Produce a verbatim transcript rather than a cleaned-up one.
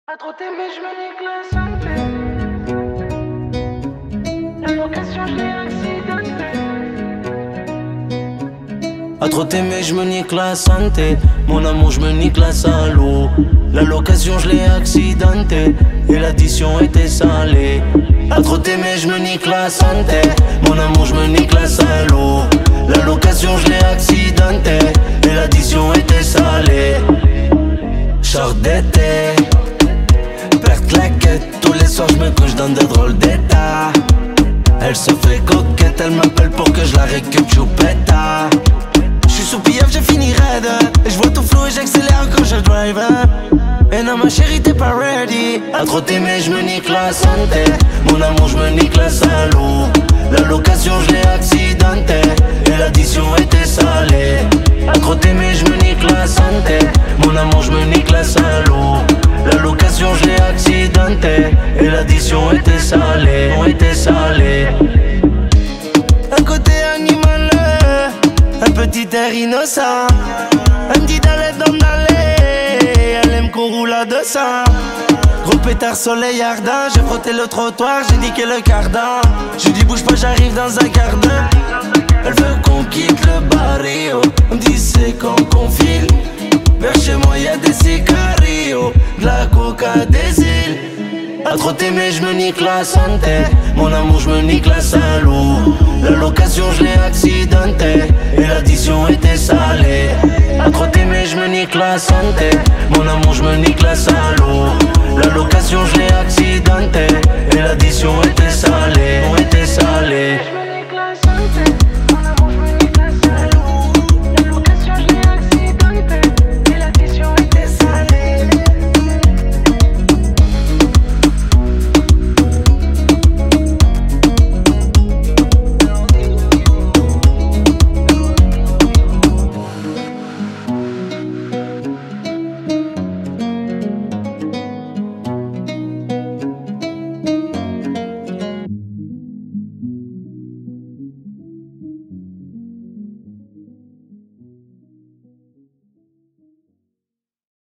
À trop t'aimer, je me nique la santé. La location, je l'ai accidentée. À trop t'aimer, je me nique la santé. Mon amour, je me nique la salaud. La location, je l'ai accidentée. Et l'addition était salée. À trop t'aimer, je me nique la santé. Mon amour, je me nique la salaud. La location, je l'ai accidentée. Et l'addition était salée. Short d'été, perte la quête. Tous les soirs, je me couche dans de drôles d'état. Elle se fait coquette, elle m'appelle pour que je la récupère, choupetta. J'suis sous piaf, j'ai fini raide. Et j'vois tout flou et j'accélère quand je drive. Et non ma chérie t'es pas ready. À trop t'aimer je me nique la santé. Mon amour je me nique la salaud. La location je l'ai accidentée. Et l'addition était salée. À trop t'aimer je me nique la santé. Mon amour je me nique la salaud. La location je l'ai accidentée. Et l'addition était salée. On était salée. Un côté animal, un petit air innocent. Elle me dit d'aller dans d'aller. Elle aime qu'on roule à deux cents. Gros pétard soleil ardent. J'ai frotté le trottoir, j'ai niqué le cardan. Je dis bouge pas, j'arrive dans un quart d'heure. Elle veut qu'on quitte le barrio. Elle me dit c'est quand qu'on file. Vers chez moi y'a des sicarios, de la coca des îles. À trop t'aimer je me nique la santé. Mon amour je me nique la salaud. La location je l'ai accidentée. Et l'addition était salée. À trop t'aimer je me nique la santé. Mon amour je me nique la salaud.